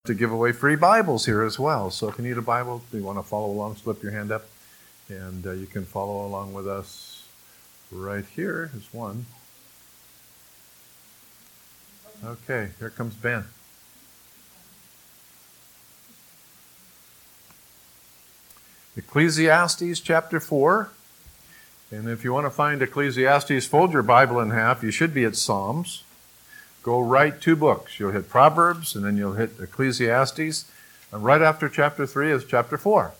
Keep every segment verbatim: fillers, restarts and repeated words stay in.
to give away free Bibles here as well. So if you need a Bible, you want to follow along, slip your hand up, and uh, you can follow along with us right here. Here's one. Okay, here comes Ben. Ecclesiastes chapter four. And if you want to find Ecclesiastes, fold your Bible in half. You should be at Psalms. Go right two books. You'll hit Proverbs, and then you'll hit Ecclesiastes. And right after chapter three is chapter four.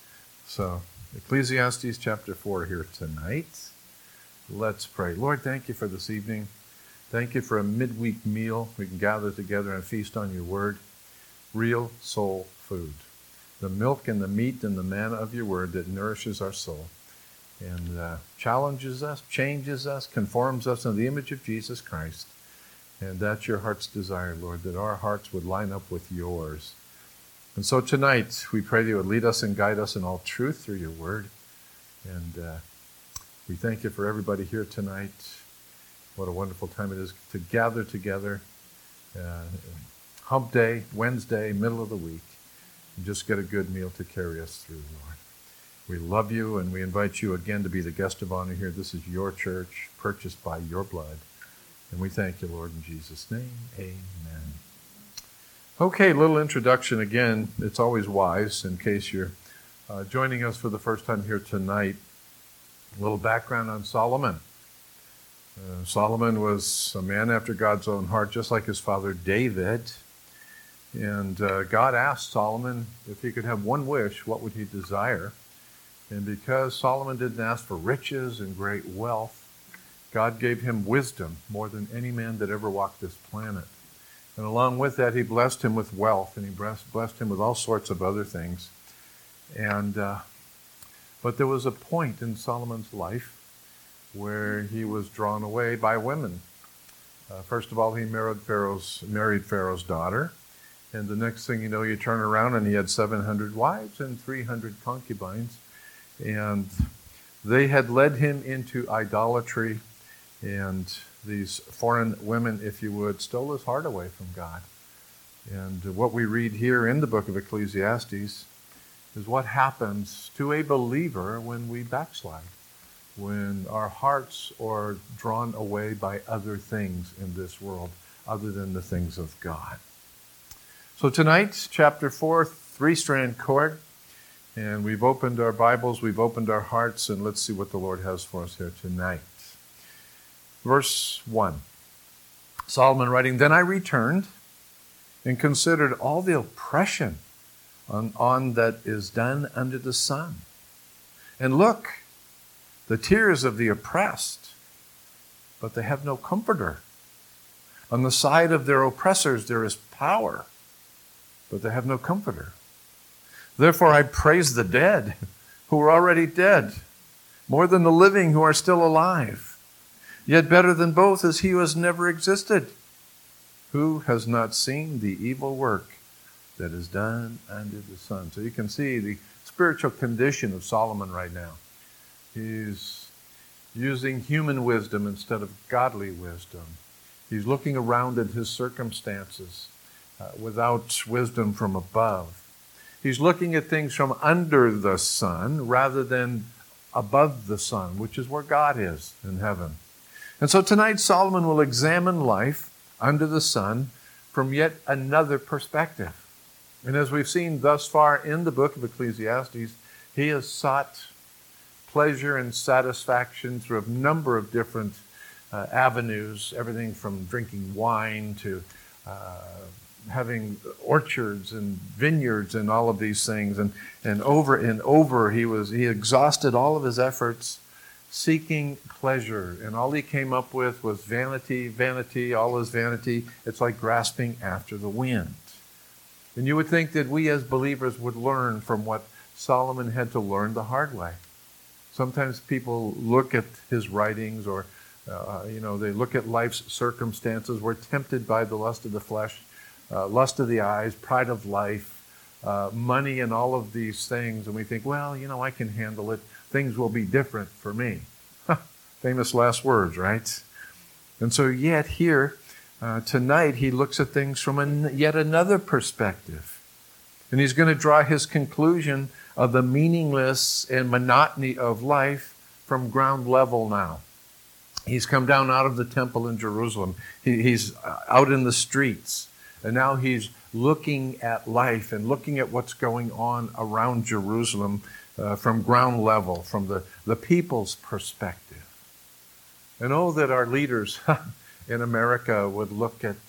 So, Ecclesiastes chapter four here tonight. Let's pray. Lord, thank you for this evening. Thank you for a midweek meal. We can gather together and feast on your word. Real soul food. The milk and the meat and the manna of your word that nourishes our soul. And uh, challenges us, changes us, conforms us in the image of Jesus Christ. And that's your heart's desire, Lord, that our hearts would line up with yours. And so tonight, we pray that you would lead us and guide us in all truth through your word. And uh, we thank you for everybody here tonight. What a wonderful time it is to gather together. Uh, hump day, Wednesday, middle of the week. And just get a good meal to carry us through, Lord. We love you, and we invite you again to be the guest of honor here. This is your church, purchased by your blood. And we thank you, Lord, in Jesus' name. Amen. Okay, little introduction again. It's always wise in case you're uh, joining us for the first time here tonight. A little background on Solomon. Uh, Solomon was a man after God's own heart, just like his father David. And uh, God asked Solomon if he could have one wish, what would he desire? And because Solomon didn't ask for riches and great wealth, God gave him wisdom more than any man that ever walked this planet. And along with that, he blessed him with wealth, and he blessed him with all sorts of other things. And uh, but there was a point in Solomon's life where he was drawn away by women. Uh, first of all, he married Pharaoh's, married Pharaoh's daughter. And the next thing you know, you turn around and he had seven hundred wives and three hundred concubines. And they had led him into idolatry. And these foreign women, if you would, stole his heart away from God. And what we read here in the book of Ecclesiastes is what happens to a believer when we backslide, when our hearts are drawn away by other things in this world other than the things of God. So tonight, chapter four, three-strand cord. And we've opened our Bibles, we've opened our hearts, and let's see what the Lord has for us here tonight. Verse one, Solomon writing, Then I returned and considered all the oppression on, on that is done under the sun. And look, the tears of the oppressed, but they have no comforter. On the side of their oppressors there is power, but they have no comforter. Therefore I praise the dead who are already dead, more than the living who are still alive. Yet better than both is he who has never existed, who has not seen the evil work that is done under the sun. So you can see the spiritual condition of Solomon right now. He's using human wisdom instead of godly wisdom. He's looking around at his circumstances uh, without wisdom from above. He's looking at things from under the sun rather than above the sun, which is where God is in heaven. And so tonight Solomon will examine life under the sun from yet another perspective. And as we've seen thus far in the book of Ecclesiastes, he has sought pleasure and satisfaction through a number of different uh, avenues, everything from drinking wine to uh, having orchards and vineyards and all of these things. And, and over and over he was he exhausted all of his efforts seeking pleasure, and all he came up with was vanity, vanity, all is vanity. It's like grasping after the wind. And you would think that we as believers would learn from what Solomon had to learn the hard way. Sometimes people look at his writings, or uh, you know, they look at life's circumstances. We're tempted by the lust of the flesh, uh, lust of the eyes, pride of life, uh, money, and all of these things, and we think, well, you know, I can handle it. Things will be different for me. Famous last words, right? And so yet here, Uh, tonight, he looks at things from an, yet another perspective. And he's going to draw his conclusion of the meaningless and monotony of life from ground level now. He's come down out of the temple in Jerusalem. He, he's out in the streets. And now he's looking at life and looking at what's going on around Jerusalem uh, from ground level, from the, the people's perspective. And oh, that our leaders in America would look at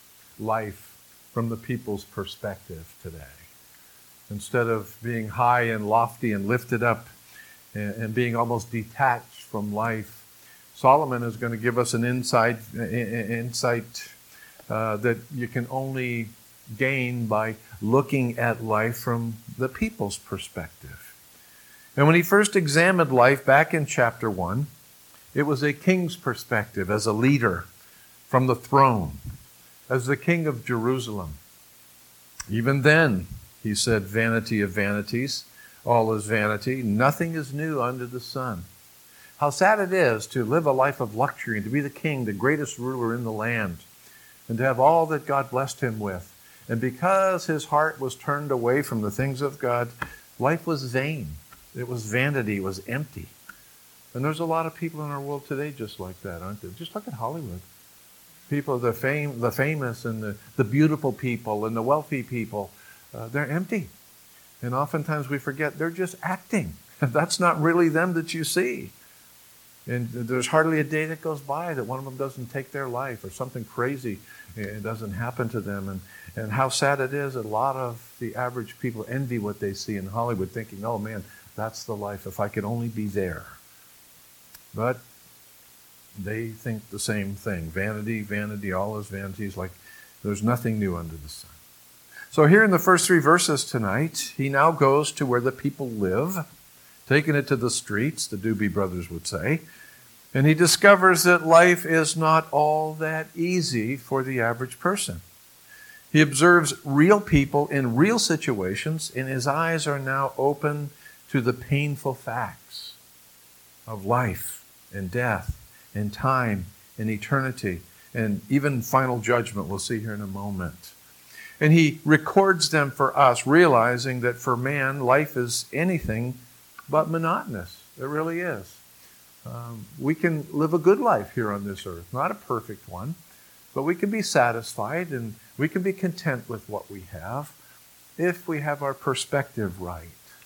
life from the people's perspective today. Instead of being high and lofty and lifted up and, and being almost detached from life, Solomon is going to give us an insight, insight uh, that you can only gain by looking at life from the people's perspective. And when he first examined life back in chapter one, it was a king's perspective as a leader from the throne, as the king of Jerusalem. Even then, he said, vanity of vanities, all is vanity, nothing is new under the sun. How sad it is to live a life of luxury and to be the king, the greatest ruler in the land, and to have all that God blessed him with. And because his heart was turned away from the things of God, life was vain. It was vanity. It was empty. And there's a lot of people in our world today just like that, aren't there? Just look at Hollywood. People, the fame, the famous and the, the beautiful people and the wealthy people, uh, they're empty. And oftentimes we forget they're just acting. That's not really them that you see. And there's hardly a day that goes by that one of them doesn't take their life or something crazy it doesn't happen to them. And, and how sad it is, a lot of the average people envy what they see in Hollywood, thinking, oh man, that's the life, if I could only be there. But they think the same thing. Vanity, vanity, all is vanity. Is like there's nothing new under the sun. So here in the first three verses tonight, he now goes to where the people live, taking it to the streets, the Doobie Brothers would say, and he discovers that life is not all that easy for the average person. He observes real people in real situations, and his eyes are now open to the painful facts of life and death and time and eternity and even final judgment. We'll see here in a moment. And he records them for us, realizing that for man, life is anything but monotonous. It really is. Um, we can live a good life here on this earth, not a perfect one, but we can be satisfied and we can be content with what we have if we have our perspective right,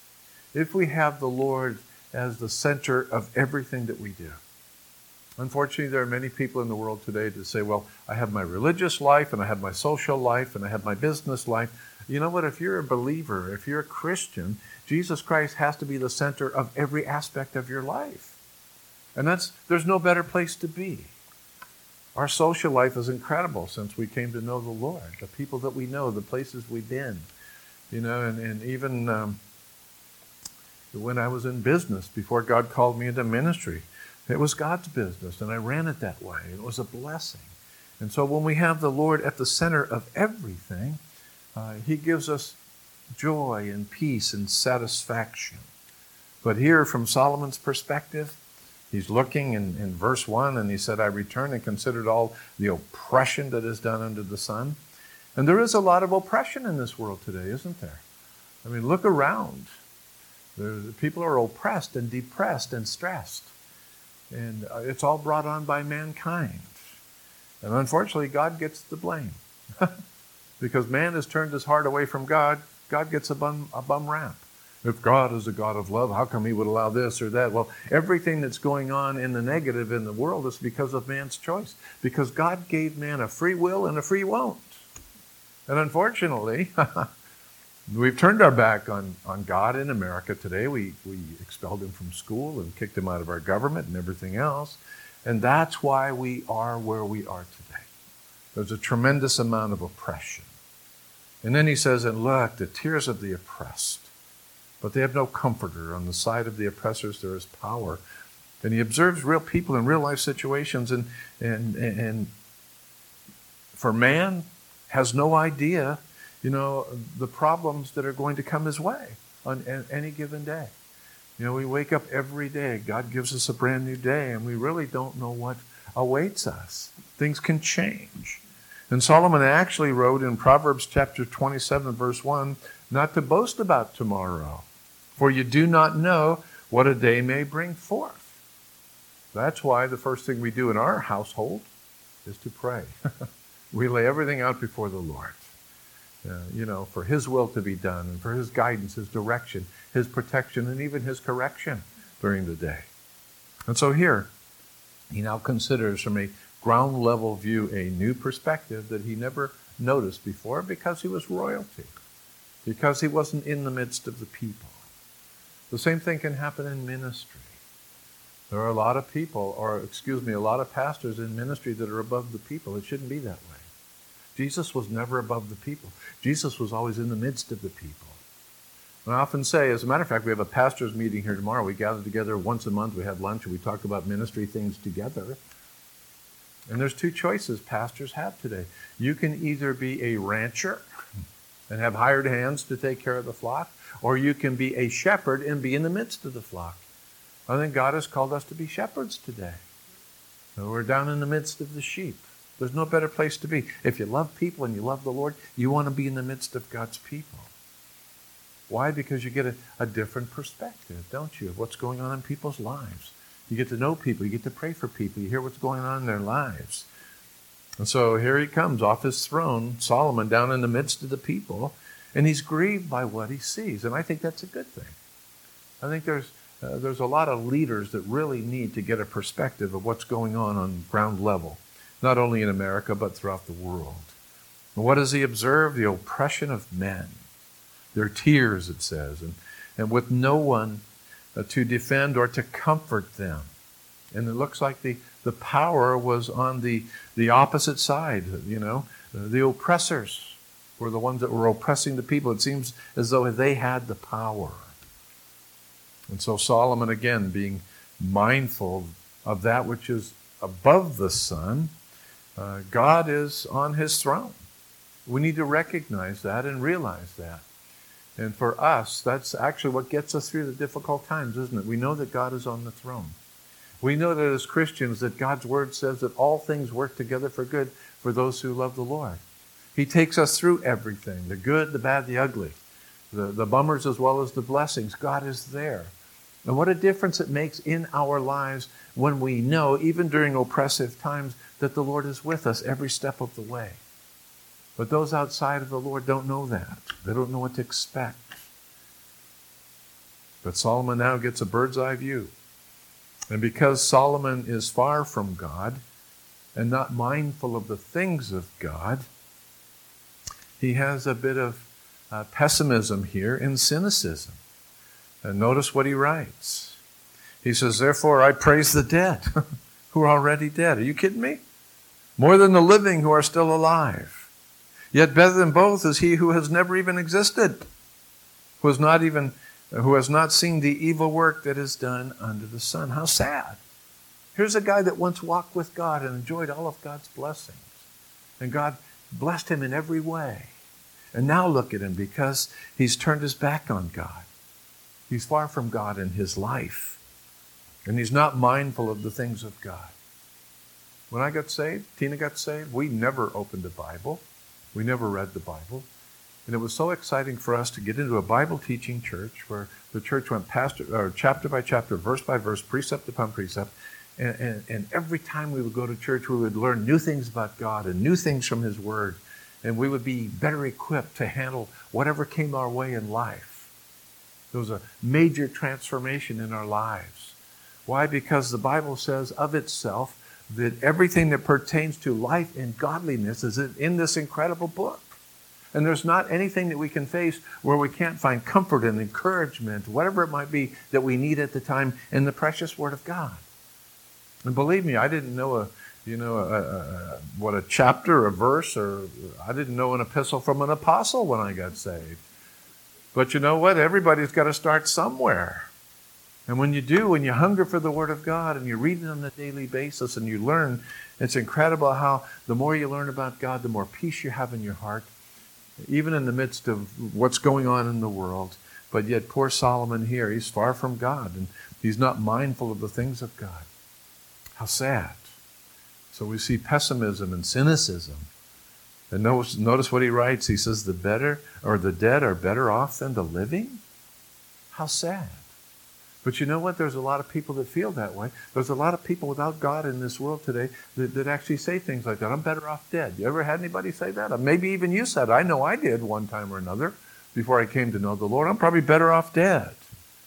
if we have the Lord as the center of everything that we do. Unfortunately, there are many people in the world today that say, well, I have my religious life and I have my social life and I have my business life. You know what? If you're a believer, if you're a Christian, Jesus Christ has to be the center of every aspect of your life. And that's there's no better place to be. Our social life is incredible since we came to know the Lord, the people that we know, the places we've been. You know, and, and even um, when I was in business, before God called me into ministry, it was God's business, and I ran it that way. It was a blessing. And so when we have the Lord at the center of everything, uh, he gives us joy and peace and satisfaction. But here, from Solomon's perspective, he's looking in, in verse one, and he said, I returned and considered all the oppression that is done under the sun. And there is a lot of oppression in this world today, isn't there? I mean, look around. There, people are oppressed and depressed and stressed. And it's all brought on by mankind. And unfortunately, God gets the blame. Because man has turned his heart away from God, God gets a bum, a bum rap. If God is a God of love, how come he would allow this or that? Well, everything that's going on in the negative in the world is because of man's choice. Because God gave man a free will and a free won't. And unfortunately, we've turned our back on, on God in America today. We, we expelled him from school and kicked him out of our government and everything else. And that's why we are where we are today. There's a tremendous amount of oppression. And then he says, and look, the tears of the oppressed. But they have no comforter. On the side of the oppressors there is power. And he observes real people in real life situations. And, and, and for man has no idea, you know, the problems that are going to come his way on any given day. You know, we wake up every day. God gives us a brand new day, and we really don't know what awaits us. Things can change. And Solomon actually wrote in Proverbs chapter twenty-seven, verse one, not to boast about tomorrow, for you do not know what a day may bring forth. That's why the first thing we do in our household is to pray. We lay everything out before the Lord, uh, you know, for His will to be done and for His guidance, His direction, His protection, and even His correction during the day. And so here, he now considers from a ground level view a new perspective that he never noticed before because he was royalty, because he wasn't in the midst of the people. The same thing can happen in ministry. There are a lot of people, or excuse me, a lot of pastors in ministry that are above the people. It shouldn't be that way. Jesus was never above the people. Jesus was always in the midst of the people. And I often say, as a matter of fact, we have a pastor's meeting here tomorrow. We gather together once a month. We have lunch and we talk about ministry things together. And there's two choices pastors have today. You can either be a rancher and have hired hands to take care of the flock, or you can be a shepherd and be in the midst of the flock. I think God has called us to be shepherds today. So we're down in the midst of the sheep. There's no better place to be. If you love people and you love the Lord, you want to be in the midst of God's people. Why? Because you get a, a different perspective, don't you, of what's going on in people's lives. You get to know people. You get to pray for people. You hear what's going on in their lives. And so here he comes off his throne, Solomon, down in the midst of the people, and he's grieved by what he sees. And I think that's a good thing. I think there's uh, there's a lot of leaders that really need to get a perspective of what's going on on ground level, not only in America, but throughout the world. And what does he observe? The oppression of men. Their tears, it says, and, and with no one uh, to defend or to comfort them. And it looks like the, the power was on the, the opposite side, you know. Uh, the oppressors were the ones that were oppressing the people. It seems as though they had the power. And so Solomon, again, being mindful of that which is above the sun, uh, God is on his throne. We need to recognize that and realize that. And for us, that's actually what gets us through the difficult times, isn't it? We know that God is on the throne. We know that as Christians that God's word says that all things work together for good for those who love the Lord. He takes us through everything, the good, the bad, the ugly, the, the bummers as well as the blessings. God is there. And what a difference it makes in our lives when we know, even during oppressive times, that the Lord is with us every step of the way. But those outside of the Lord don't know that. They don't know what to expect. But Solomon now gets a bird's eye view. And because Solomon is far from God and not mindful of the things of God, he has a bit of uh, pessimism here and cynicism. And notice what he writes. He says, therefore I praise the dead who are already dead. Are you kidding me? More than the living who are still alive. Yet better than both is he who has never even existed, who has not even, who has not seen the evil work that is done under the sun. How sad. Here's a guy that once walked with God and enjoyed all of God's blessings. And God blessed him in every way. And now look at him, because he's turned his back on God. He's far from God in his life. And he's not mindful of the things of God. When I got saved, Tina got saved, we never opened a Bible. We never read the Bible. And it was so exciting for us to get into a Bible teaching church where the church went pastor, or chapter by chapter, verse by verse, precept upon precept. And, and, and every time we would go to church, we would learn new things about God and new things from his word. And we would be better equipped to handle whatever came our way in life. There was a major transformation in our lives. Why? Because the Bible says of itself that everything that pertains to life and godliness is in this incredible book. And there's not anything that we can face where we can't find comfort and encouragement, whatever it might be that we need at the time, in the precious Word of God. And believe me, I didn't know a, you know, a, a, what a chapter, a verse, or I didn't know an epistle from an apostle when I got saved. But you know what? Everybody's got to start somewhere. And when you do, when you hunger for the Word of God and you read it on a daily basis and you learn, it's incredible how the more you learn about God, the more peace you have in your heart, even in the midst of what's going on in the world. But yet poor Solomon here, he's far from God and he's not mindful of the things of God. How sad. So we see pessimism and cynicism And notice, notice what he writes. He says, the better or the dead are better off than the living? How sad. But you know what? There's a lot of people that feel that way. There's a lot of people without God in this world today that, that actually say things like that. I'm better off dead. You ever had anybody say that? Maybe even you said it. I know I did one time or another before I came to know the Lord. I'm probably better off dead.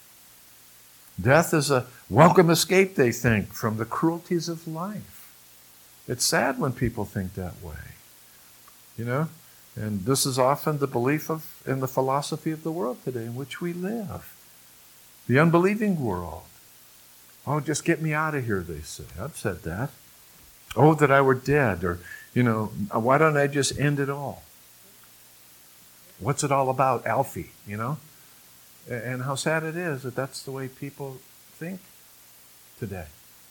Death is a welcome escape, they think, from the cruelties of life. It's sad when people think that way. You know? And this is often the belief of in the philosophy of the world today in which we live. The unbelieving world. Oh, just get me out of here, they say. I've said that. Oh, that I were dead. Or, you know, why don't I just end it all? What's it all about, Alfie, you know? And how sad it is that that's the way people think today.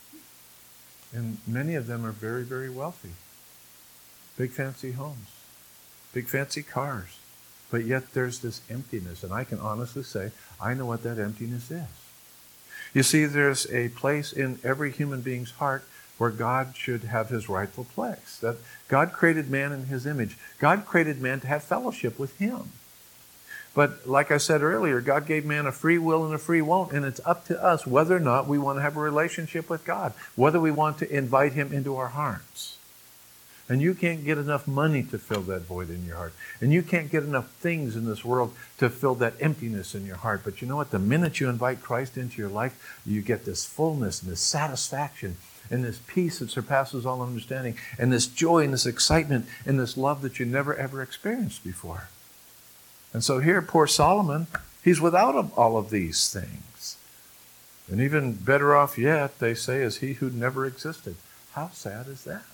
And many of them are very, very wealthy. Big fancy homes. Big fancy cars. But yet there's this emptiness, and I can honestly say, I know what that emptiness is. You see, there's a place in every human being's heart where God should have his rightful place. That God created man in his image. God created man to have fellowship with him. But like I said earlier, God gave man a free will and a free won't, and it's up to us whether or not we want to have a relationship with God, whether we want to invite him into our hearts. And you can't get enough money to fill that void in your heart. And you can't get enough things in this world to fill that emptiness in your heart. But you know what? The minute you invite Christ into your life, you get this fullness and this satisfaction and this peace that surpasses all understanding and this joy and this excitement and this love that you never ever experienced before. And so here, poor Solomon, he's without all of these things. And even better off yet, they say, is he who never existed. How sad is that?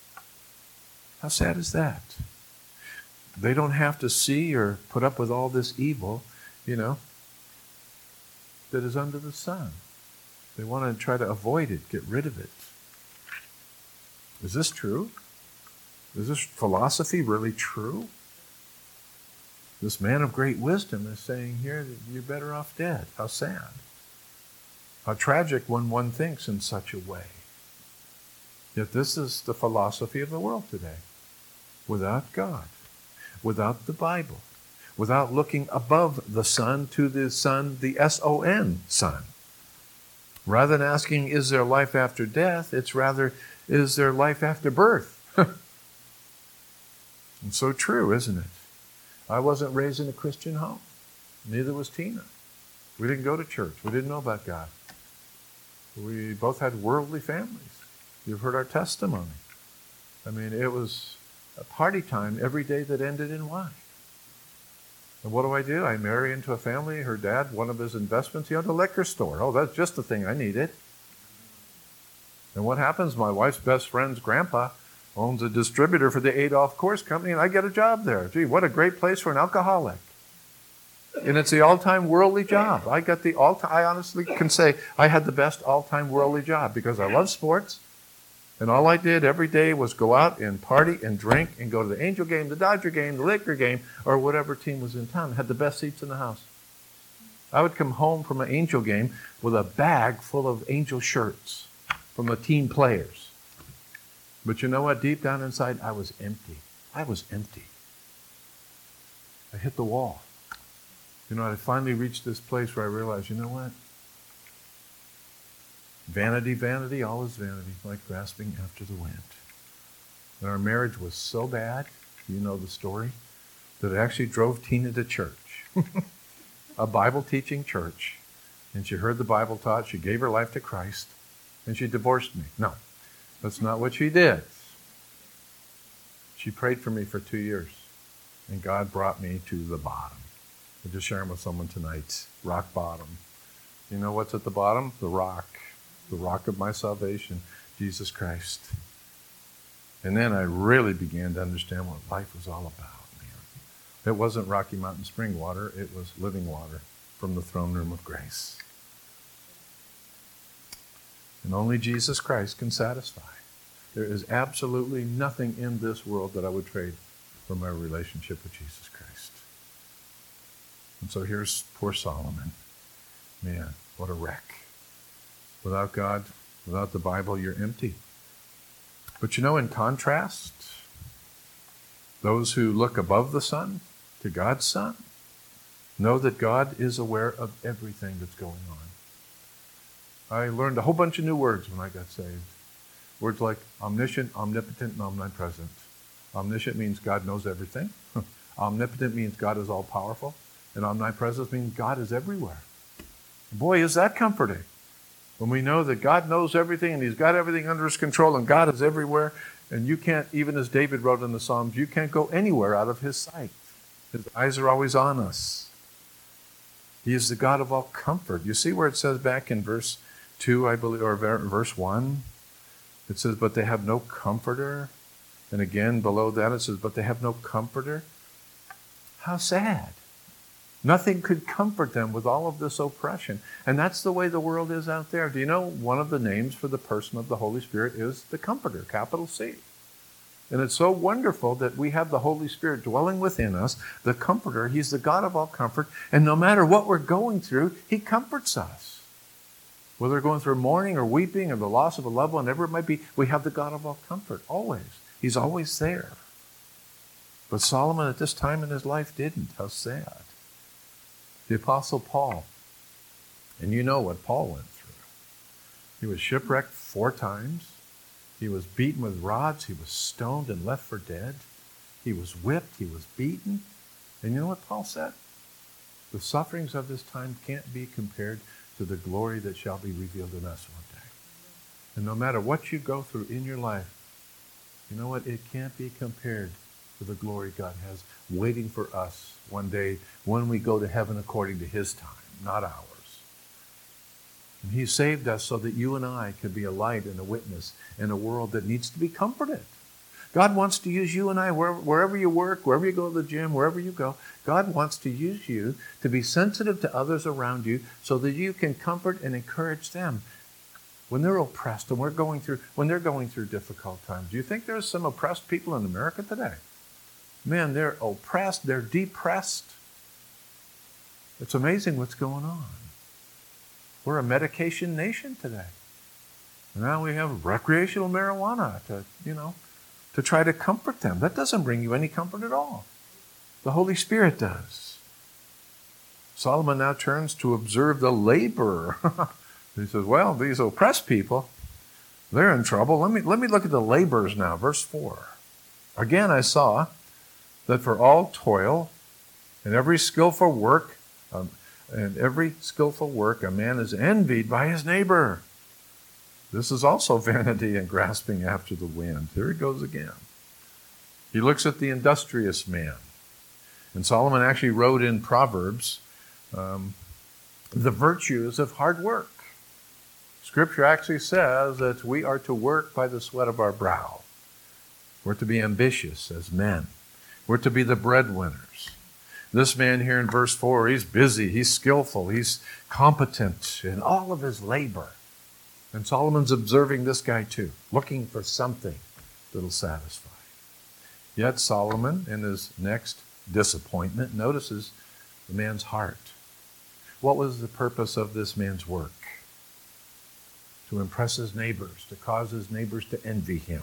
How sad is that? They don't have to see or put up with all this evil, you know, that is under the sun. They want to try to avoid it, get rid of it. Is this true? Is this philosophy really true? This man of great wisdom is saying here that you're better off dead. How sad. How tragic when one thinks in such a way. Yet this is the philosophy of the world today. Without God, without the Bible, without looking above the sun to the sun, the S O N, sun. Rather than asking, is there life after death, it's rather, is there life after birth? And so true, isn't it? I wasn't raised in a Christian home. Neither was Tina. We didn't go to church. We didn't know about God. We both had worldly families. You've heard our testimony. I mean, it was a party time every day that ended in wine. And what do I do? I marry into a family. Her dad, one of his investments, he owned a liquor store. Oh, that's just the thing I needed. And what happens? My wife's best friend's grandpa owns a distributor for the Adolf Course Company, and I get a job there. Gee, what a great place for an alcoholic. And it's the all-time worldly job. I got the all-time, I honestly can say I had the best all-time worldly job because I love sports. And all I did every day was go out and party and drink and go to the Angel game, the Dodger game, the Laker game, or whatever team was in town. I had the best seats in the house. I would come home from an Angel game with a bag full of Angel shirts from the team players. But you know what? Deep down inside, I was empty. I was empty. I hit the wall. You know, I finally reached this place where I realized, you know what? Vanity, vanity, all is vanity, like grasping after the wind. And our marriage was so bad, you know the story, that it actually drove Tina to church. A Bible-teaching church. And she heard the Bible taught, she gave her life to Christ, and she divorced me. No, that's not what she did. She prayed for me for two years, and God brought me to the bottom. I'm just sharing with someone tonight, rock bottom. You know what's at the bottom? The rock. The rock of my salvation, Jesus Christ. And then I really began to understand what life was all about, man. It wasn't Rocky Mountain spring water, it was living water from the throne room of grace. And only Jesus Christ can satisfy. There is absolutely nothing in this world that I would trade for my relationship with Jesus Christ. And so here's poor Solomon. Man, what a wreck. Without God, without the Bible, you're empty. But you know, in contrast, Those who look above the sun to God's sun know that God is aware of everything that's going on. I learned a whole bunch of new words when I got saved. Words like omniscient, omnipotent, and omnipresent. Omniscient means God knows everything. Omnipotent means God is all-powerful. And omnipresent means God is everywhere. Boy, is that comforting. When we know that God knows everything and He's got everything under His control and God is everywhere, and you can't, even as David wrote in the Psalms, you can't go anywhere out of His sight. His eyes are always on us. He is the God of all comfort. You see where it says back in verse two, I believe, or verse one? It says, but they have no comforter. And again, below that it says, but they have no comforter. How sad. Nothing could comfort them with all of this oppression. And that's the way the world is out there. Do you know one of the names for the person of the Holy Spirit is the Comforter, capital C. And it's so wonderful that we have the Holy Spirit dwelling within us, the Comforter. He's the God of all comfort. And no matter what we're going through, He comforts us. Whether we're going through mourning or weeping or the loss of a loved one, whatever it might be, we have the God of all comfort, always. He's always there. But Solomon at this time in his life didn't. How sad. The Apostle Paul. And you know what Paul went through. He was shipwrecked four times. He was beaten with rods. He was stoned and left for dead. He was whipped. He was beaten. And you know what Paul said? The sufferings of this time can't be compared to the glory that shall be revealed in us one day. And no matter what you go through in your life, you know what? It can't be compared to the glory God has waiting for us one day when we go to heaven according to His time, not ours. And He saved us so that you and I could be a light and a witness in a world that needs to be comforted. God wants to use you and I wherever, wherever you work, wherever you go to the gym, wherever you go. God wants to use you to be sensitive to others around you so that you can comfort and encourage them when they're oppressed and we're going through, when they're going through difficult times. Do you think there's some oppressed people in America today? Man, they're oppressed, they're depressed. It's amazing what's going on. We're a medication nation today. Now we have recreational marijuana to, you know, to try to comfort them. That doesn't bring you any comfort at all. The Holy Spirit does. Solomon now turns to observe the laborer. He says, well, these oppressed people, they're in trouble. Let me, let me look at the laborers now. Verse four. Again, I saw that for all toil and every skillful work, um, and every skillful work, a man is envied by his neighbor. This is also vanity and grasping after the wind. Here he goes again. He looks at the industrious man. And Solomon actually wrote in Proverbs um, the virtues of hard work. Scripture actually says that we are to work by the sweat of our brow. We're to be ambitious as men. We're to be the breadwinners. This man here in verse four, he's busy, he's skillful, he's competent in all of his labor. And Solomon's observing this guy too, looking for something that'll satisfy. Yet Solomon, in his next disappointment, notices the man's heart. What was the purpose of this man's work? To impress his neighbors, to cause his neighbors to envy him,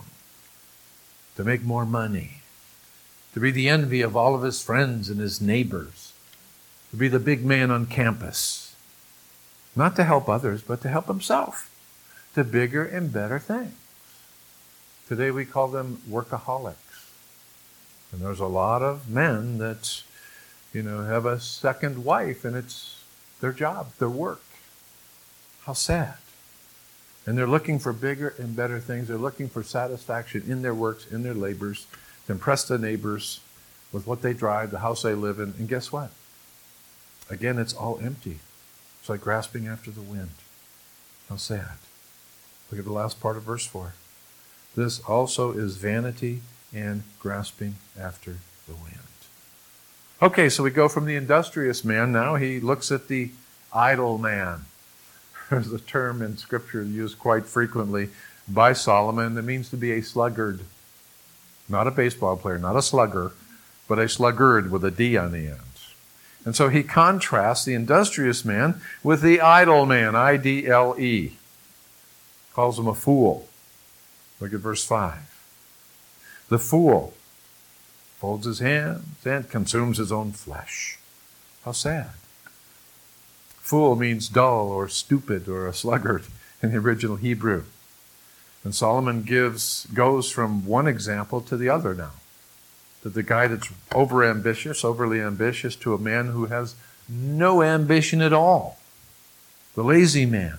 to make more money, to be the envy of all of his friends and his neighbors, to be the big man on campus. Not to help others, but to help himself, to bigger and better things. Today we call them workaholics. And there's a lot of men that, you know, have a second wife and it's their job, their work. How sad. And they're looking for bigger and better things. They're looking for satisfaction in their works, in their labors, to impress their neighbors with what they drive, the house they live in. And guess what? Again, it's all empty. It's like grasping after the wind. How sad. Look at the last part of verse four. This also is vanity and grasping after the wind. Okay, so we go from the industrious man. Now he looks at the idle man. There's a term in Scripture used quite frequently by Solomon that means to be a sluggard. Not a baseball player, not a slugger, but a sluggard with a D on the end. And so he contrasts the industrious man with the idle man, I D L E. Calls him a fool. Look at verse five. The fool folds his hands, and consumes his own flesh. How sad. Fool means dull or stupid or a sluggard in the original Hebrew. And Solomon gives goes from one example to the other now. That the guy that's overambitious, overly ambitious, to a man who has no ambition at all. The lazy man.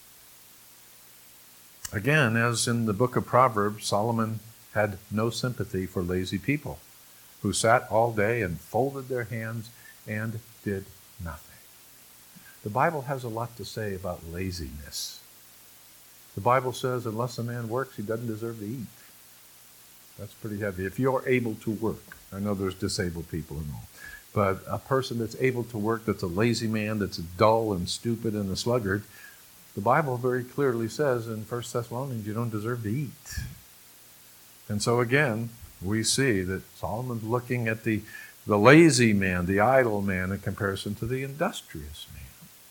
Again, as in the book of Proverbs, Solomon had no sympathy for lazy people who sat all day and folded their hands and did nothing. The Bible has a lot to say about laziness. The Bible says unless a man works, he doesn't deserve to eat. That's pretty heavy. If you're able to work, I know there's disabled people and all, but a person that's able to work, that's a lazy man, that's dull and stupid and a sluggard, the Bible very clearly says in First Thessalonians, you don't deserve to eat. And so again, we see that Solomon's looking at the, the lazy man, the idle man, in comparison to the industrious man.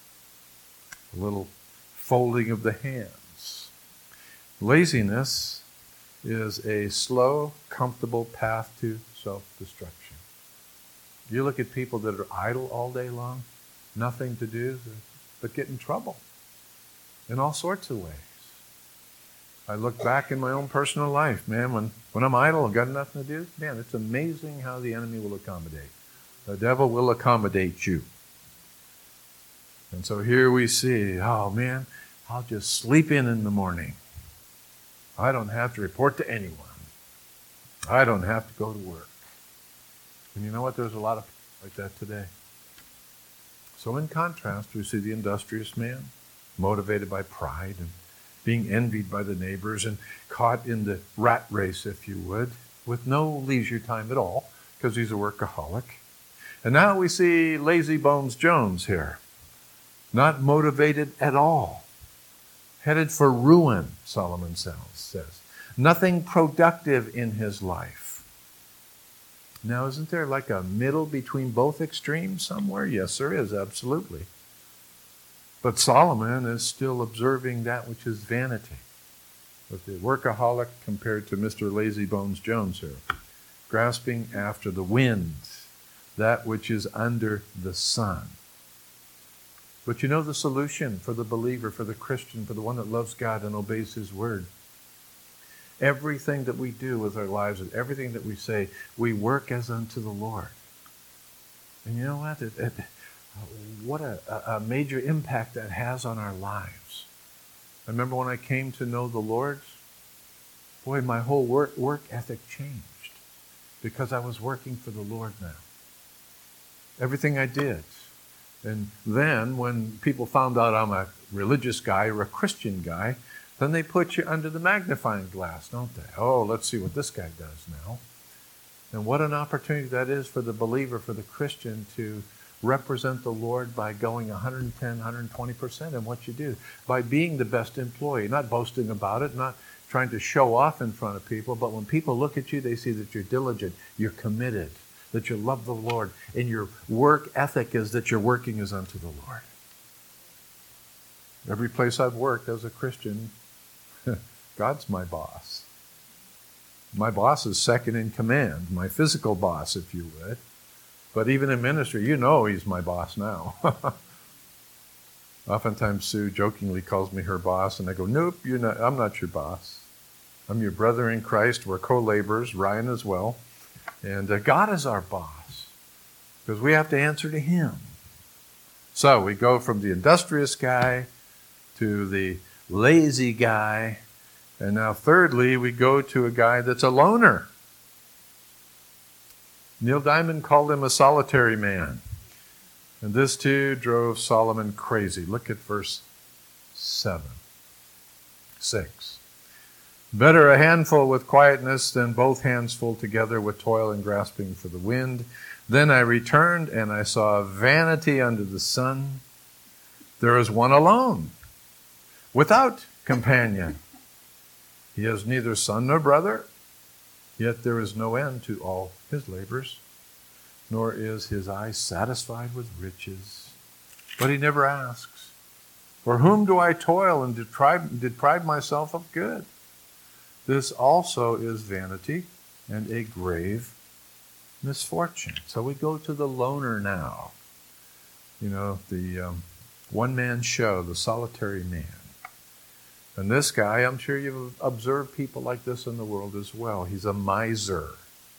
A little folding of the hands. Laziness is a slow, comfortable path to self-destruction. You look at people that are idle all day long, nothing to do, but get in trouble in all sorts of ways. I look back in my own personal life, man, when, when I'm idle and got nothing to do, man, it's amazing how the enemy will accommodate. The devil will accommodate you. And so here we see, oh man, I'll just sleep in in the morning. I don't have to report to anyone. I don't have to go to work. And you know what? There's a lot of people like that today. So in contrast, we see the industrious man, motivated by pride and being envied by the neighbors and caught in the rat race, if you would, with no leisure time at all, because he's a workaholic. And now we see Lazy Bones Jones here, not motivated at all, headed for ruin, Solomon says. Nothing productive in his life. Now, isn't there like a middle between both extremes somewhere? Yes, there is, absolutely. But Solomon is still observing that which is vanity. With the workaholic compared to Mister Lazy Bones Jones here. Grasping after the wind, that which is under the sun. But you know the solution for the believer, for the Christian, for the one that loves God and obeys His word. Everything that we do with our lives and everything that we say, we work as unto the Lord. And you know what? It, it, what a, a major impact that has on our lives. I remember when I came to know the Lord, boy, my whole work, work ethic changed because I was working for the Lord now. Everything I did. And then when people found out I'm a religious guy or a Christian guy, then they put you under the magnifying glass, don't they? Oh, let's see what this guy does now. And what an opportunity that is for the believer, for the Christian, to represent the Lord by going one hundred ten, one hundred twenty percent in what you do. By being the best employee, not boasting about it, not trying to show off in front of people, but when people look at you, they see that you're diligent, you're committed, that you love the Lord, and your work ethic is that you're working as unto the Lord. Every place I've worked as a Christian, God's my boss. My boss is second in command, my physical boss, if you would. But even in ministry, you know He's my boss now. Oftentimes Sue jokingly calls me her boss, and I go, nope, you're not, I'm not your boss. I'm your brother in Christ. We're co-laborers, Ryan as well. And uh, God is our boss, because we have to answer to Him. So we go from the industrious guy to the lazy guy, and now thirdly, we go to a guy that's a loner. Neil Diamond called him a solitary man. And this too drove Solomon crazy. Look at verse seven. Six. Better a handful with quietness than both hands full together with toil and grasping for the wind. Then I returned and I saw vanity under the sun. There is one alone, without companion. He has neither son nor brother, yet there is no end to all his labors, nor is his eye satisfied with riches. But he never asks, for whom do I toil and deprive, deprive myself of good? This also is vanity and a grave misfortune. So we go to the loner now. You know, the um, one-man show, the solitary man. And this guy, I'm sure you've observed people like this in the world as well. He's a miser.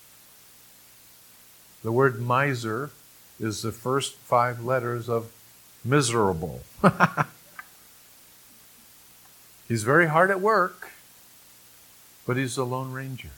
The word miser is the first five letters of miserable. He's very hard at work, but he's the Lone Ranger.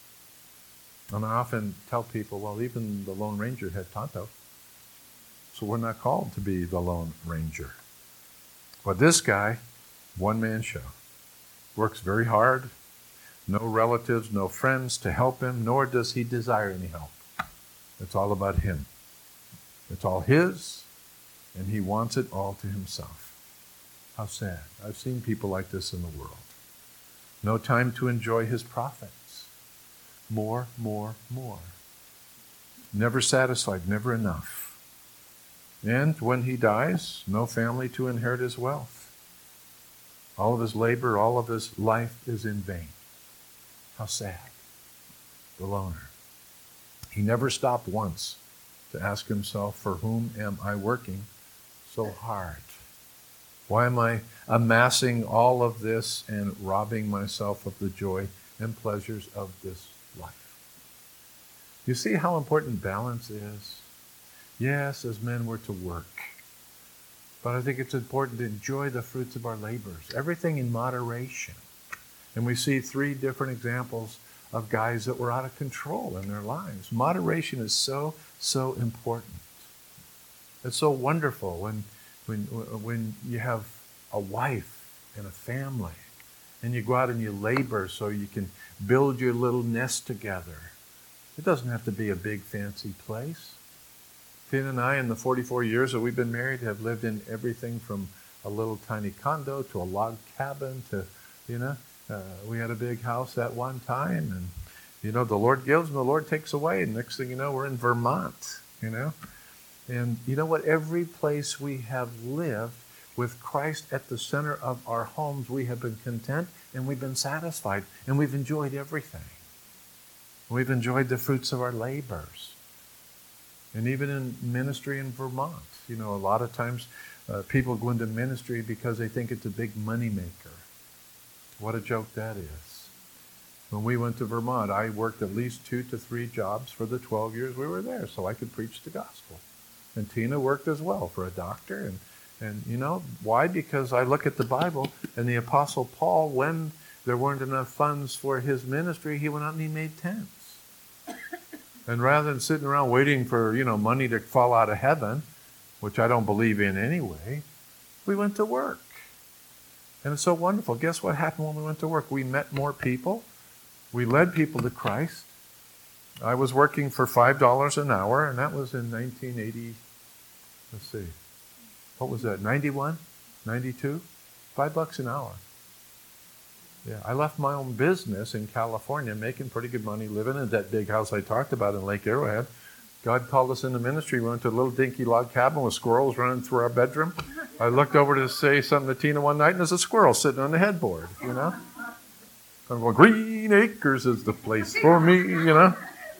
And I often tell people, well, even the Lone Ranger had Tonto. So we're not called to be the Lone Ranger. But this guy, one-man show, works very hard, no relatives, no friends to help him, nor does he desire any help. It's all about him. It's all his, and he wants it all to himself. How sad. I've seen people like this in the world. No time to enjoy his profits. More, more, more. Never satisfied, never enough. And when he dies, no family to inherit his wealth. All of his labor, all of his life is in vain. How sad. The loner. He never stopped once to ask himself, for whom am I working so hard? Why am I amassing all of this and robbing myself of the joy and pleasures of this life? You see how important balance is? Yes, as men we're to work. But I think it's important to enjoy the fruits of our labors. Everything in moderation. And we see three different examples of guys that were out of control in their lives. Moderation is so, so important. It's so wonderful when, when, when you have a wife and a family and you go out and you labor so you can build your little nest together. It doesn't have to be a big fancy place. Tina and I, in the forty-four years that we've been married, have lived in everything from a little tiny condo to a log cabin to, you know, uh, we had a big house at one time. And, you know, the Lord gives and the Lord takes away. And next thing you know, we're in Vermont, you know. And you know what? Every place we have lived with Christ at the center of our homes, we have been content and we've been satisfied and we've enjoyed everything. We've enjoyed the fruits of our labors. And even in ministry in Vermont, you know, a lot of times uh, people go into ministry because they think it's a big money maker. What a joke that is. When we went to Vermont, I worked at least two to three jobs for the twelve years we were there so I could preach the gospel. And Tina worked as well for a doctor. And, and you know, why? Because I look at the Bible and the Apostle Paul, when there weren't enough funds for his ministry, he went out and he made tents. And rather than sitting around waiting for, you know, money to fall out of heaven, which I don't believe in anyway, we went to work. And it's so wonderful. Guess what happened when we went to work? We met more people. We led people to Christ. I was working for five dollars an hour, and that was in nineteen eighty, let's see, what was that, ninety-one, ninety-two? Five bucks an hour. Yeah, I left my own business in California, making pretty good money, living in that big house I talked about in Lake Arrowhead. God called us into ministry. We went to a little dinky log cabin with squirrels running through our bedroom. I looked over to say something to Tina one night, and there's a squirrel sitting on the headboard, you know. I'm going, Green Acres is the place for me, you know.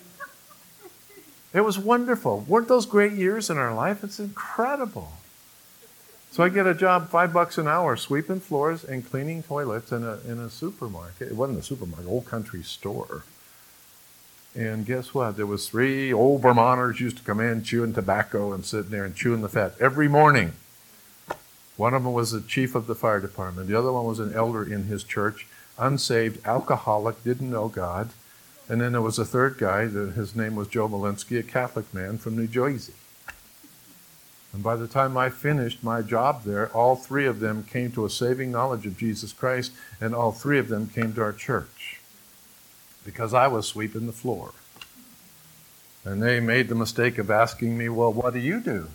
It was wonderful. Weren't those great years in our life? It's incredible. So I get a job, five bucks an hour, sweeping floors and cleaning toilets in a in a supermarket. It wasn't a supermarket, old country store. And guess what? There was three old Vermonters used to come in chewing tobacco and sitting there and chewing the fat every morning. One of them was the chief of the fire department. The other one was an elder in his church, unsaved, alcoholic, didn't know God. And then there was a third guy, that his name was Joe Malinsky, a Catholic man from New Jersey. And by the time I finished my job there, all three of them came to a saving knowledge of Jesus Christ, and all three of them came to our church because I was sweeping the floor. And they made the mistake of asking me, well, what do you do?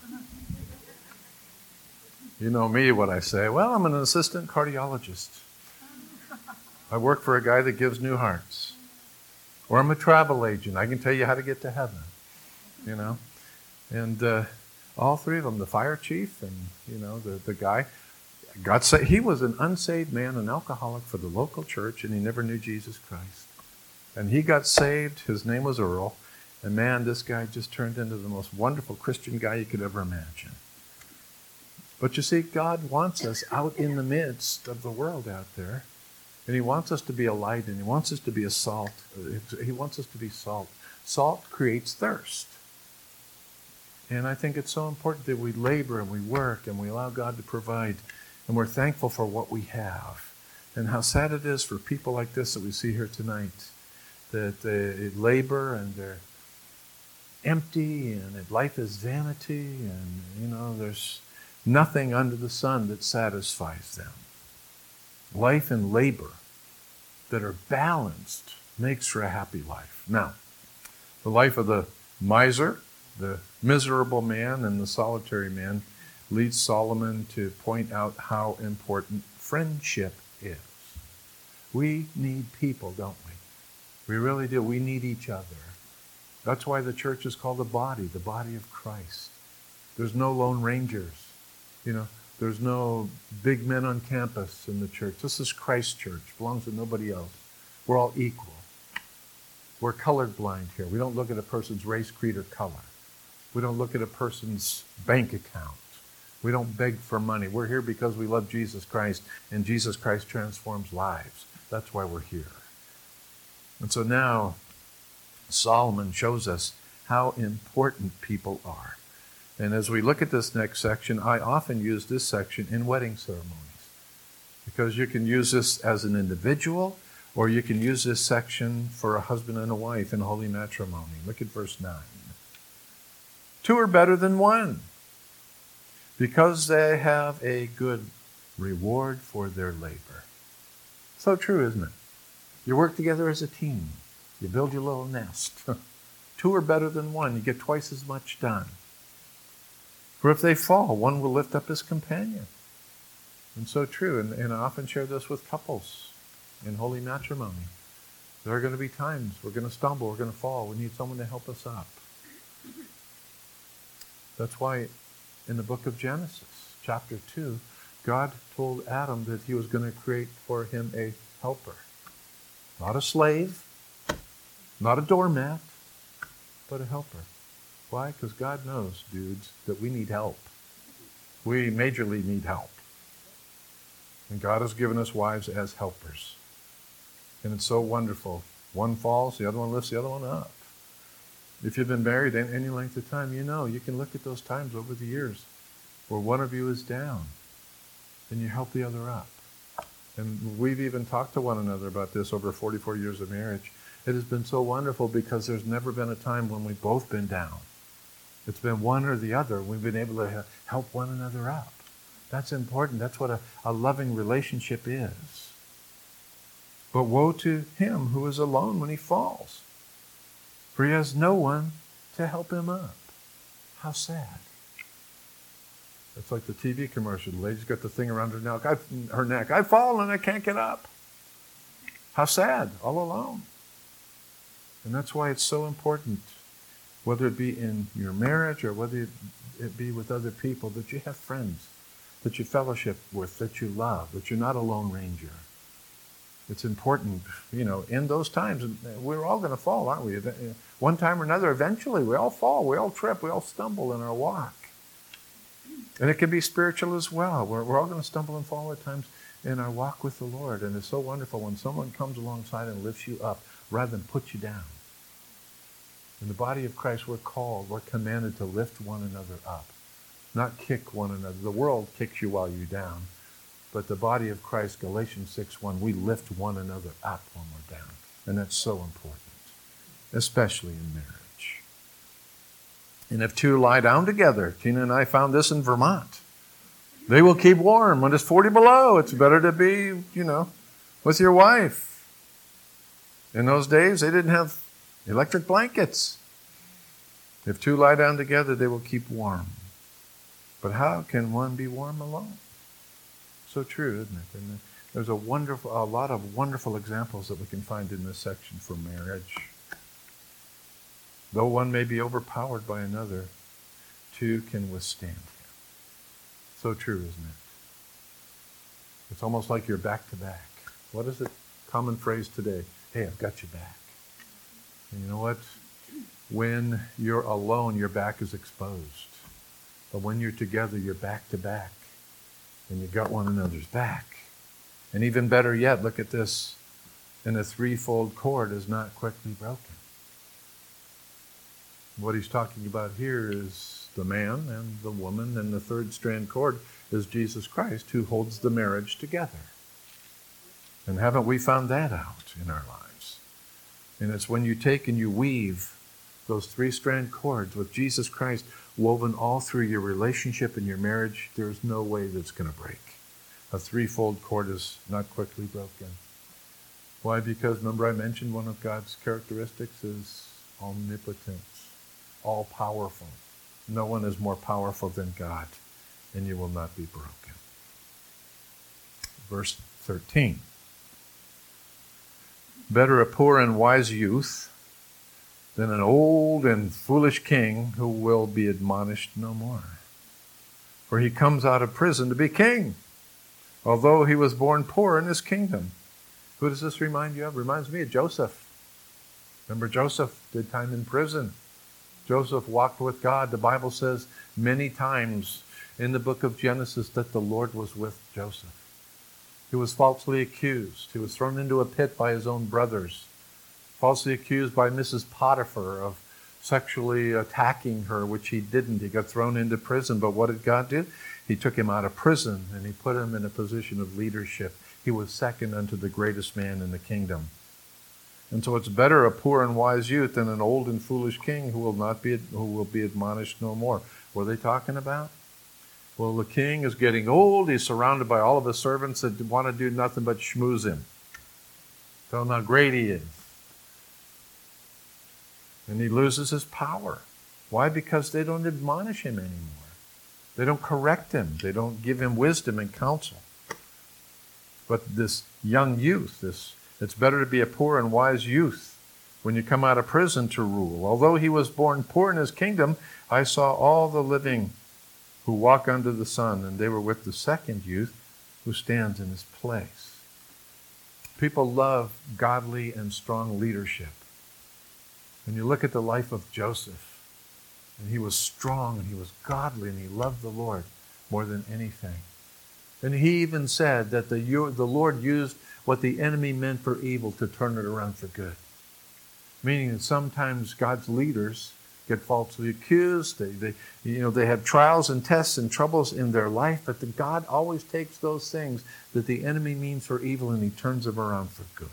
You know me, what I say. Well, I'm an assistant cardiologist. I work for a guy that gives new hearts. Or I'm a travel agent. I can tell you how to get to heaven, you know. And uh, all three of them, the fire chief and, you know, the, the guy, got saved. He was an unsaved man, an alcoholic for the local church, and he never knew Jesus Christ. And he got saved. His name was Earl. And man, this guy just turned into the most wonderful Christian guy you could ever imagine. But you see, God wants us out in the midst of the world out there. And he wants us to be a light, and he wants us to be a salt. He wants us to be salt. Salt creates thirst. And I think it's so important that we labor and we work and we allow God to provide. And we're thankful for what we have. And how sad it is for people like this that we see here tonight, that they labor and they're empty and life is vanity, and, you know, there's nothing under the sun that satisfies them. Life and labor that are balanced makes for a happy life. Now, the life of the miser, the miserable man, and the solitary man leads Solomon to point out how important friendship is. We need people, don't we? We really do. We need each other. That's why the church is called a body, the body of Christ. There's no lone rangers. You know, there's no big men on campus in the church. This is Christ's church. Belongs to nobody else. We're all equal. We're colorblind here. We don't look at a person's race, creed, or color. We don't look at a person's bank account. We don't beg for money. We're here because we love Jesus Christ, and Jesus Christ transforms lives. That's why we're here. And so now, Solomon shows us how important people are. And as we look at this next section, I often use this section in wedding ceremonies, because you can use this as an individual, or you can use this section for a husband and a wife in holy matrimony. Look at verse nine. Two are better than one, because they have a good reward for their labor. So true, isn't it? You work together as a team. You build your little nest. Two are better than one. You get twice as much done. For if they fall, one will lift up his companion. And so true. And, and I often share this with couples in holy matrimony. There are going to be times we're going to stumble, we're going to fall. We need someone to help us up. That's why in the book of Genesis, chapter two, God told Adam that he was going to create for him a helper. Not a slave, not a doormat, but a helper. Why? Because God knows, dudes, that we need help. We majorly need help. And God has given us wives as helpers. And it's so wonderful. One falls, the other one lifts the other one up. If you've been married any length of time, you know, you can look at those times over the years where one of you is down and you help the other up. And we've even talked to one another about this over forty-four years of marriage. It has been so wonderful because there's never been a time when we've both been down. It's been one or the other. We've been able to help one another up. That's important. That's what a, a loving relationship is. But woe to him who is alone when he falls, for he has no one to help him up. How sad. It's like the T V commercial. The lady's got the thing around her neck. I've, her neck. I've fallen and I can't get up. How sad, all alone. And that's why it's so important, whether it be in your marriage or whether it be with other people, that you have friends, that you fellowship with, that you love, that you're not a lone ranger. It's important, you know, in those times. We're all going to fall, aren't we? One time or another, eventually, we all fall, we all trip, we all stumble in our walk. And it can be spiritual as well. We're, we're all going to stumble and fall at times in our walk with the Lord. And it's so wonderful when someone comes alongside and lifts you up rather than put you down. In the body of Christ, we're called, we're commanded to lift one another up, not kick one another. The world kicks you while you're down. But the body of Christ, Galatians six one, we lift one another up when we're down. And that's so important, especially in marriage. And if two lie down together, Tina and I found this in Vermont, they will keep warm. When it's forty below, it's better to be, you know, with your wife. In those days, they didn't have electric blankets. If two lie down together, they will keep warm. But how can one be warm alone? So true, isn't it? And there's a wonderful, a lot of wonderful examples that we can find in this section for marriage. Though one may be overpowered by another, two can withstand him. So true, isn't it? It's almost like you're back to back. What is the common phrase today? Hey, I've got you back. And you know what? When you're alone, your back is exposed. But when you're together, you're back to back. And you got one another's back. And even better yet, look at this. And a threefold cord is not quickly broken. What he's talking about here is the man and the woman, and the third strand cord is Jesus Christ, who holds the marriage together. And haven't we found that out in our lives? And it's when you take and you weave those three strand cords with Jesus Christ woven all through your relationship and your marriage, there's no way that's going to break. A threefold cord is not quickly broken. Why? Because remember I mentioned one of God's characteristics is omnipotence, all powerful. No one is more powerful than God, and you will not be broken. Verse thirteen. Better a poor and wise youth than an old and foolish king who will be admonished no more. For he comes out of prison to be king, although he was born poor in his kingdom. Who does this remind you of? Reminds me of Joseph. Remember, Joseph did time in prison. Joseph walked with God. The Bible says many times in the book of Genesis that the Lord was with Joseph. He was falsely accused. He was thrown into a pit by his own brothers. Falsely accused by Missus Potiphar of sexually attacking her, which he didn't. He got thrown into prison. But what did God do? He took him out of prison and he put him in a position of leadership. He was second unto the greatest man in the kingdom. And so it's better a poor and wise youth than an old and foolish king who will not be who will be admonished no more. What are they talking about? Well, the king is getting old. He's surrounded by all of his servants that want to do nothing but schmooze him. Tell him how great he is. And he loses his power. Why? Because they don't admonish him anymore. They don't correct him. They don't give him wisdom and counsel. But this young youth, this it's better to be a poor and wise youth when you come out of prison to rule. Although he was born poor in his kingdom, I saw all the living who walk under the sun, and they were with the second youth who stands in his place. People love godly and strong leadership. When you look at the life of Joseph, and he was strong and he was godly and he loved the Lord more than anything. And he even said that the, the Lord used what the enemy meant for evil to turn it around for good. Meaning that sometimes God's leaders get falsely accused. They, they, you know, they have trials and tests and troubles in their life, but the God always takes those things that the enemy means for evil and he turns them around for good.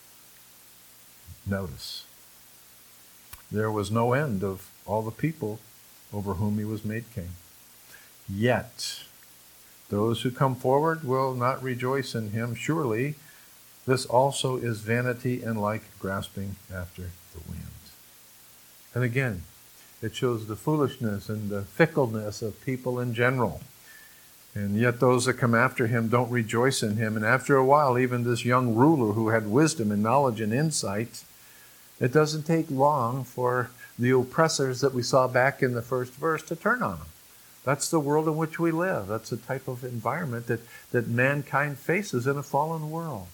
Notice, there was no end of all the people over whom he was made king. Yet, those who come forward will not rejoice in him. Surely, this also is vanity and like grasping after the wind. And again, it shows the foolishness and the fickleness of people in general. And yet those that come after him don't rejoice in him. And after a while, even this young ruler who had wisdom and knowledge and insight, it doesn't take long for the oppressors that we saw back in the first verse to turn on him. That's the world in which we live. That's the type of environment that, that mankind faces in a fallen world.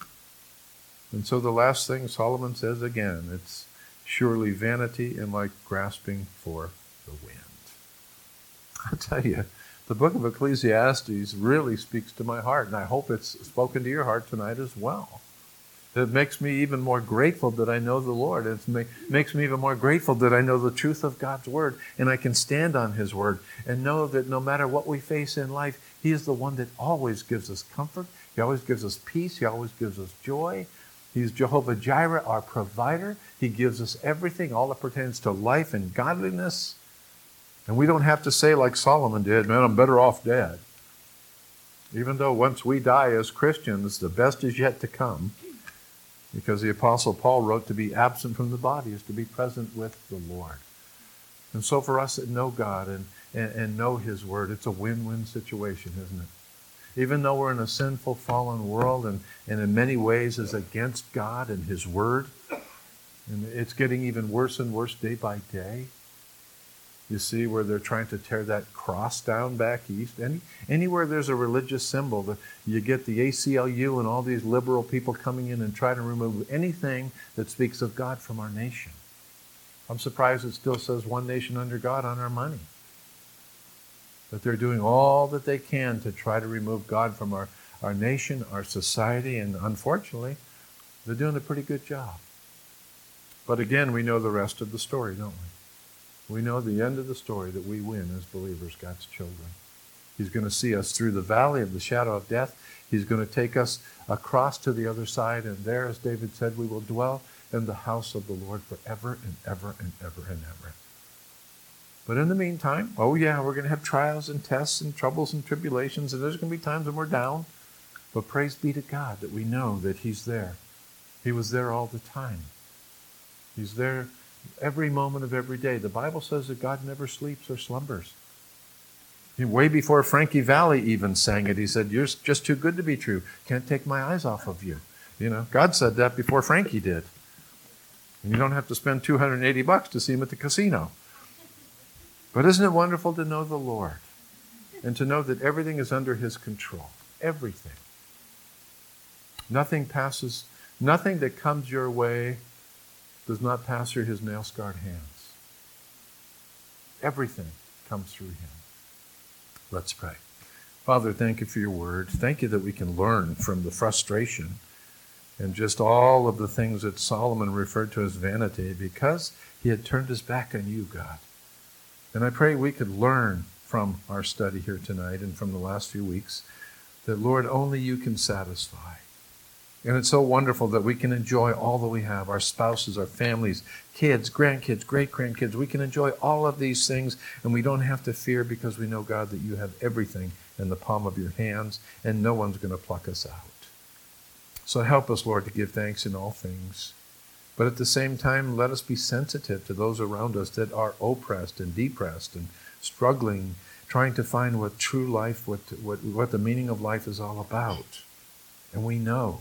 And so the last thing Solomon says again, it's surely vanity and like grasping for the wind. I tell you, the book of Ecclesiastes really speaks to my heart, and I hope it's spoken to your heart tonight as well. It makes me even more grateful that I know the Lord. It make, makes me even more grateful that I know the truth of God's Word, and I can stand on His Word and know that no matter what we face in life, He is the one that always gives us comfort. He always gives us peace. He always gives us joy. He's Jehovah Jireh, our provider. He gives us everything, all that pertains to life and godliness. And we don't have to say like Solomon did, man, I'm better off dead. Even though once we die as Christians, the best is yet to come. Because the Apostle Paul wrote to be absent from the body is to be present with the Lord. And so for us that know God and, and, and know His Word, it's a win-win situation, isn't it? Even though we're in a sinful, fallen world and, and in many ways is against God and His Word, and it's getting even worse and worse day by day. You see where they're trying to tear that cross down back east. Any, anywhere there's a religious symbol, the, you get the A C L U and all these liberal people coming in and try to remove anything that speaks of God from our nation. I'm surprised it still says one nation under God on our money. That they're doing all that they can to try to remove God from our, our nation, our society, and unfortunately, they're doing a pretty good job. But again, we know the rest of the story, don't we? We know the end of the story, that we win as believers, God's children. He's going to see us through the valley of the shadow of death. He's going to take us across to the other side, and there, as David said, we will dwell in the house of the Lord forever and ever and ever and ever. But in the meantime, oh yeah, we're going to have trials and tests and troubles and tribulations, and there's going to be times when we're down. But praise be to God that we know that He's there. He was there all the time. He's there every moment of every day. The Bible says that God never sleeps or slumbers. Way before Frankie Valli even sang it, he said, "You're just too good to be true. Can't take my eyes off of you." You know, God said that before Frankie did. And you don't have to spend two hundred eighty bucks to see him at the casino. But isn't it wonderful to know the Lord and to know that everything is under His control? Everything. Nothing passes, nothing that comes your way does not pass through His nail-scarred hands. Everything comes through Him. Let's pray. Father, thank You for Your word. Thank You that we can learn from the frustration and just all of the things that Solomon referred to as vanity, because he had turned his back on You, God. And I pray we could learn from our study here tonight and from the last few weeks that, Lord, only You can satisfy. And it's so wonderful that we can enjoy all that we have, our spouses, our families, kids, grandkids, great-grandkids. We can enjoy all of these things, and we don't have to fear, because we know, God, that You have everything in the palm of Your hands, and no one's going to pluck us out. So help us, Lord, to give thanks in all things. But at the same time, let us be sensitive to those around us that are oppressed and depressed and struggling, trying to find what true life, what, what, what the meaning of life is all about. And we know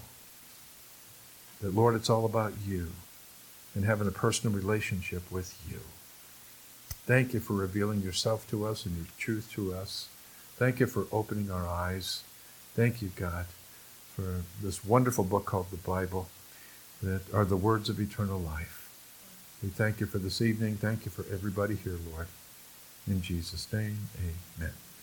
that, Lord, it's all about You and having a personal relationship with You. Thank You for revealing Yourself to us and Your truth to us. Thank You for opening our eyes. Thank You, God, for this wonderful book called the Bible, that are the words of eternal life. We thank You for this evening. Thank You for everybody here, Lord. In Jesus' name, amen.